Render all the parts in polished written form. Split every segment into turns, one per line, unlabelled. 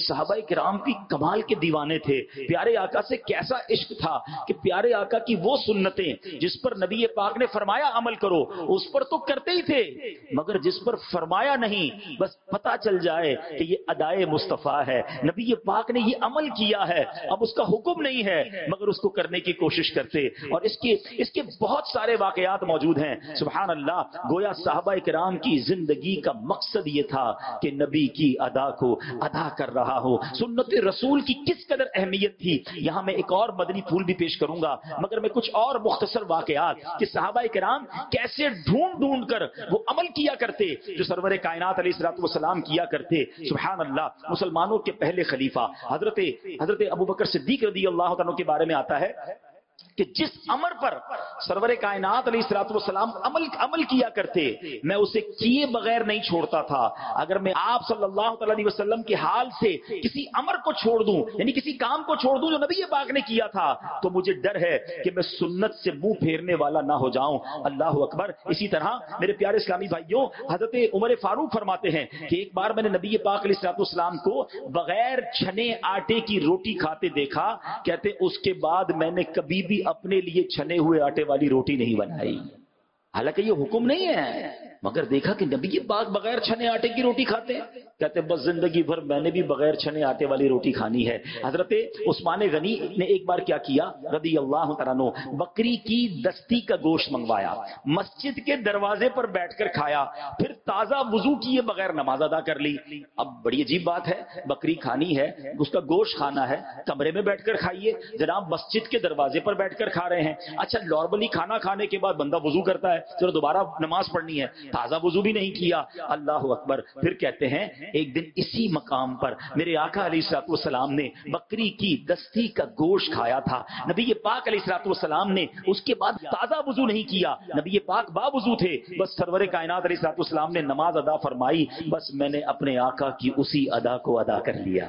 صحابہ کرام کی کمال کے دیوانے تھے، پیارے آقا سے کیسا عشق تھا کہ پیارے آقا کی وہ سنتیں جس پر نبی پاک نے فرمایا عمل کرو اس پر تو کرتے ہی تھے، مگر جس پر فرمایا نہیں بس پتہ چل جائے کہ یہ ادائے مصطفیٰ ہے، نبی پاک نے یہ عمل کیا ہے، اب اس کا حکم نہیں ہے مگر اس کو کرنے کی کوشش کرتے۔ اور اس کے بہت سارے واقعات موجود ہیں، سبحان اللہ۔ گویا صحابہ کرام کی زندگی کا مقصد یہ تھا کہ نبی کی ادا کو ادا کر رہا ہو۔ سنت رسول کی کس قدر اہمیت تھی، یہاں میں ایک اور مدنی پھول بھی پیش کروں گا، مگر میں کچھ اور مختصر واقعات کہ صحابہ کرام کیسے ڈھونڈ کر وہ عمل کیا کرتے جو سرور کائنات علیہ الصلوۃ والسلام کیا کرتے۔ سبحان اللہ۔ مسلمانوں کے پہلے خلیفہ حضرت ابوبکر صدیق رضی اللہ عنہ کے بارے میں آتا ہے کہ جس امر پر سرور کائنات علیہ الصلوۃ والسلام عمل کیا کرتے میں اسے کیے بغیر نہیں چھوڑتا تھا۔ اگر میں آپ صلی اللہ تعالی علیہ وسلم کے حال سے کسی امر کو چھوڑ دوں، یعنی کسی کام کو چھوڑ دوں جو نبی پاک نے کیا تھا، تو مجھے ڈر ہے کہ میں سنت سے منہ پھیرنے والا نہ ہو جاؤں۔ اللہ اکبر۔ اسی طرح میرے پیارے اسلامی بھائیوں، حضرت عمر فاروق فرماتے ہیں کہ ایک بار میں نے نبی پاک علیہ الصلوۃ والسلام کو بغیر چھنے آٹے کی روٹی کھاتے دیکھا، کہتے اس کے بعد میں نے کبھی بھی اپنے لیے چھنے ہوئے آٹے والی روٹی نہیں بنائی۔ حالانکہ یہ حکم نہیں ہے، مگر دیکھا کہ نبی پاک بغیر چھنے آٹے کی روٹی کھاتے ہیں، کہتے بس زندگی بھر میں نے بھی بغیر چھنے آٹے والی روٹی کھانی ہے۔ حضرت عثمان غنی نے ایک بار کیا کیا رضی اللہ تعالیٰ عنہ، بکری کی دستی کا گوشت منگوایا، مسجد کے دروازے پر بیٹھ کر کھایا، پھر تازہ وضو کیے بغیر نماز ادا کر لی۔ اب بڑی عجیب بات ہے، بکری کھانی ہے، اس کا گوشت کھانا ہے، کمرے میں بیٹھ کر کھائیے، جناب مسجد کے دروازے پر بیٹھ کر کھا رہے ہیں۔ اچھا نارملی کھانا کھانے کے بعد بندہ وضو کرتا ہے، چلو دوبارہ نماز پڑھنی ہے، تازہ وضو بھی نہیں کیا۔ اللہ اکبر۔ پھر کہتے ہیں ایک دن اسی مقام پر میرے آقا علیہ الصلوۃ والسلام نے بکری کی دستی کا گوشت کھایا تھا، نبی پاک علیہ الصلوۃ والسلام نے اس کے بعد تازہ وضو نہیں کیا، نبی پاک با وضو تھے، بس سرور کائنات علیہ الصلوۃ والسلام نے نماز ادا فرمائی، بس میں نے اپنے آقا کی اسی ادا کو ادا کر لیا۔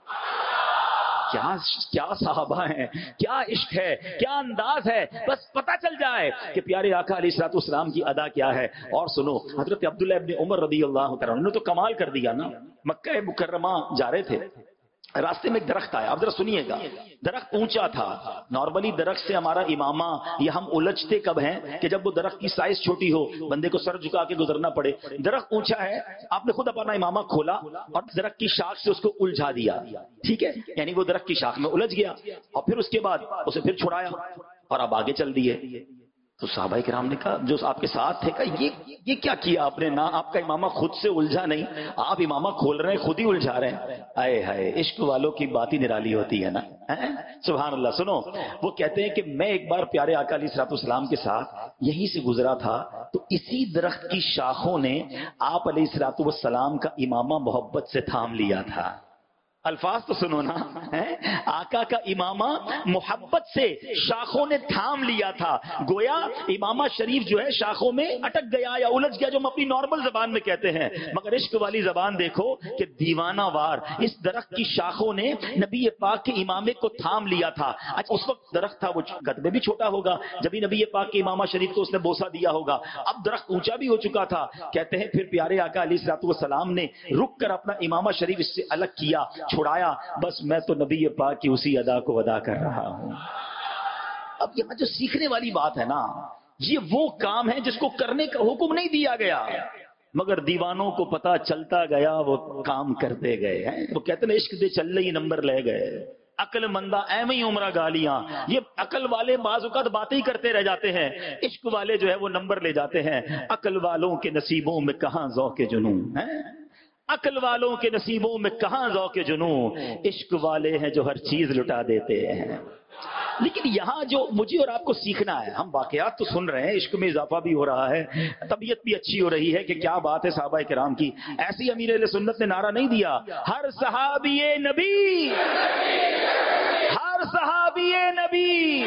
کیا صحابہ ہیں، کیا عشق ہے، کیا انداز ہے، بس پتہ چل جائے کہ پیارے آقا علیہ الصلوۃ والسلام کی ادا کیا ہے۔ اور سنو، حضرت عبداللہ ابن عمر رضی اللہ تعالیٰ عنہ نے تو کمال کر دیا نا۔ مکہ مکرمہ جا رہے تھے، راستے میں ایک درخت آیا، اب ذرا سنیے گا، درخت اونچا تھا۔ نارملی درخت سے ہمارا امامہ یا ہم الجھتے کب ہیں کہ جب وہ درخت کی سائز چھوٹی ہو، بندے کو سر جھکا کے گزرنا پڑے۔ درخت اونچا ہے، آپ نے خود اپنا امامہ کھولا اور درخت کی شاخ سے اس کو الجھا دیا، ٹھیک ہے، یعنی وہ درخت کی شاخ میں الجھ گیا، اور پھر اس کے بعد اسے پھر چھڑایا اور اب آگے چل دیے۔ تو صحابہ کرام نے کہا، جو آپ کے ساتھ تھے، کہا یہ کیا کیا آپ نے، نہ آپ کا امامہ خود سے الجھا نہیں، آپ امامہ کھول رہے ہیں خود ہی الجھا رہے ہیں۔ آئے ہائے، عشق والوں کی بات ہی نرالی ہوتی ہے نا، سبحان اللہ۔ سنو، وہ کہتے ہیں کہ میں ایک بار پیارے آقا علیہ الصلوۃ والسلام کے ساتھ یہیں سے گزرا تھا، تو اسی درخت کی شاخوں نے آپ علیہ الصلوۃ والسلام کا امامہ محبت سے تھام لیا تھا۔ الفاظ تو سنو نا، آقا کا امامہ محبت سے شاخوں نے تھام لیا تھا، گویا امامہ شریف جو ہے شاخوں میں اٹک گیا یا الجھ گیا، جو ہم اپنی نارمل زبان میں کہتے ہیں، مگر عشق والی زبان دیکھو کہ دیوانہ وار اس درخت کی شاخوں نے نبی پاک کے امامے کو تھام لیا تھا۔ اچھا اس وقت درخت تھا وہ قد میں بھی چھوٹا ہوگا، جبھی نبی پاک کے امامہ شریف کو اس نے بوسہ دیا ہوگا، اب درخت اونچا بھی ہو چکا تھا۔ کہتے ہیں پھر پیارے آقا علیہ الصلوۃ والسلام نے رک کر اپنا امامہ شریف اس سے الگ کیا، چھڑایا، بس میں تو نبی پاک کی اسی ادا کو ادا کر رہا ہوں۔ اب یہاں جو سیکھنے والی بات ہے نا، یہ وہ کام ہے جس کو کرنے کا حکم نہیں دیا گیا، مگر دیوانوں کو پتا چلتا گیا، وہ کام کرتے گئے ہیں۔ وہ کہتے ہیں عشق دے چل رہی نمبر لے گئے، عقل مندہ ایویں عمرہ گالیاں۔ یہ عقل والے بعض اوقات باتیں ہی کرتے رہ جاتے ہیں، عشق والے جو ہے وہ نمبر لے جاتے ہیں۔ عقل والوں کے نصیبوں میں کہاں ذوق جنون ہے، عقل والوں کے نصیبوں میں کہاں ذوق جنون، عشق والے ہیں جو ہر چیز لٹا دیتے ہیں۔ لیکن یہاں جو مجھے اور آپ کو سیکھنا ہے، ہم واقعات تو سن رہے ہیں، عشق میں اضافہ بھی ہو رہا ہے، طبیعت بھی اچھی ہو رہی ہے کہ کیا بات ہے صحابہ کرام کی۔ ایسی امیر اہل سنت نے نعرہ نہیں دیا ہر صحابی نبی، ہر صحابی نبی،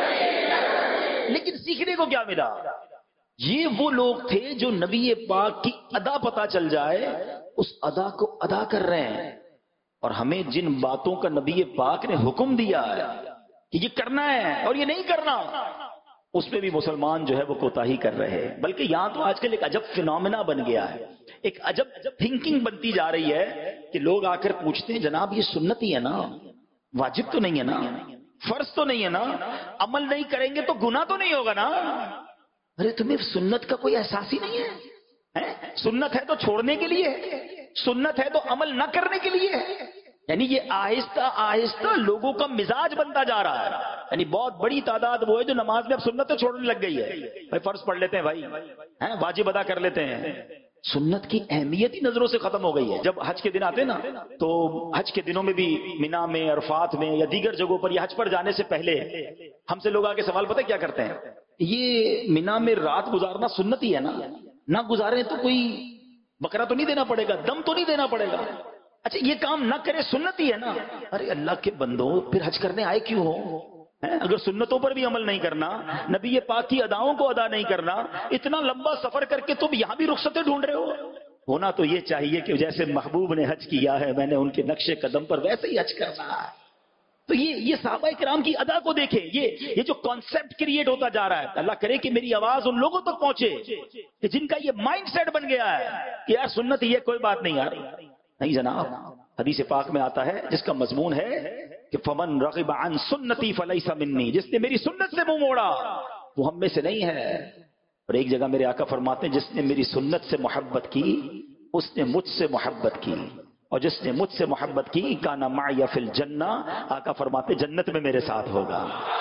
لیکن سیکھنے کو کیا ملا؟ یہ وہ لوگ تھے جو نبی پاک کی ادا پتہ چل جائے اس ادا کو ادا کر رہے ہیں، اور ہمیں جن باتوں کا نبی پاک نے حکم دیا ہے کہ یہ کرنا ہے اور یہ نہیں کرنا، اس پہ بھی مسلمان جو ہے وہ کوتاہی کر رہے ہیں. بلکہ یہاں تو آج کل ایک عجب فینومینا بن گیا ہے, ایک عجب تھنکنگ بنتی جا رہی ہے کہ لوگ آ کر پوچھتے ہیں جناب یہ سنت ہی ہے نا, واجب تو نہیں ہے نا, فرض تو نہیں ہے نا, عمل نہیں کریں گے تو گناہ تو نہیں ہوگا نا. ارے تمہیں سنت کا کوئی احساس ہی نہیں ہے. سنت ہے تو چھوڑنے کے لیے, سنت ہے تو عمل نہ کرنے کے لیے. یعنی یہ آہستہ آہستہ لوگوں کا مزاج بنتا جا رہا ہے. یعنی بہت بڑی تعداد وہ ہے جو نماز میں اب سنتیں چھوڑنے لگ گئی ہے. بھائی فرض پڑھ لیتے ہیں, بھائی واجب ادا کر لیتے ہیں. سنت کی اہمیت ہی نظروں سے ختم ہو گئی ہے. جب حج کے دن آتے نا تو حج کے دنوں میں بھی مینا میں, عرفات میں یا دیگر جگہوں پر, یہ حج پر جانے سے پہلے ہم سے لوگ آ کے سوال پتہ کیا کرتے ہیں, یہ مینا میں رات گزارنا سنت ہی ہے نا, نہ گزارے تو کوئی بکرا تو نہیں دینا پڑے گا, دم تو نہیں دینا پڑے گا. اچھا یہ کام نہ کرے سنت ہی ہے نا. ارے اللہ کے بندو پھر حج کرنے آئے کیوں ہو؟ اگر سنتوں پر بھی عمل نہیں کرنا, نبی پاک کی اداؤں کو ادا نہیں کرنا, اتنا لمبا سفر کر کے تم یہاں بھی رخصتیں ڈھونڈ رہے ہو. ہونا تو یہ چاہیے کہ جیسے محبوب نے حج کیا ہے میں نے ان کے نقش قدم پر ویسے ہی حج کرنا ہے. تو یہ صحابہ کرام کی ادا کو دیکھیں, یہ جو کانسیپٹ کریٹ ہوتا جا رہا ہے. اللہ کرے کہ میری آواز ان لوگوں تک پہنچے کہ جن کا یہ مائنڈ سیٹ بن گیا ہے کہ یار سنت یہ کوئی بات نہیں یار. نہیں جناب, حدیث پاک میں آتا ہے جس کا مضمون ہے کہ فمن رغب عن سنتی فلیس منی, جس نے میری سنت سے منہ موڑا وہ ہم میں سے نہیں ہے. اور ایک جگہ میرے آقا فرماتے ہیں جس نے میری سنت سے محبت کی اس نے مجھ سے محبت کی, اور جس نے مجھ سے محبت کی کان معی فی الجنہ, آقا فرماتے جنت میں میرے ساتھ ہوگا.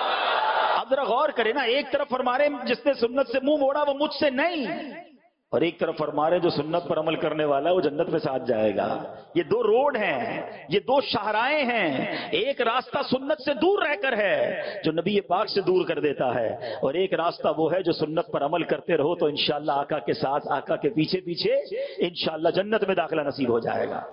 اب ذرا غور کریں نا, ایک طرف فرما رہے ہیں جس نے سنت سے منہ موڑا وہ مجھ سے نہیں, اور ایک طرف فرما رہے جو سنت پر عمل کرنے والا ہے وہ جنت میں ساتھ جائے گا. یہ دو روڈ ہیں, یہ دو شاہراہیں ہیں. ایک راستہ سنت سے دور رہ کر ہے جو نبی پاک سے دور کر دیتا ہے, اور ایک راستہ وہ ہے جو سنت پر عمل کرتے رہو تو انشاءاللہ آقا کے ساتھ, آقا کے پیچھے پیچھے انشاءاللہ جنت میں داخلہ نصیب ہو جائے گا.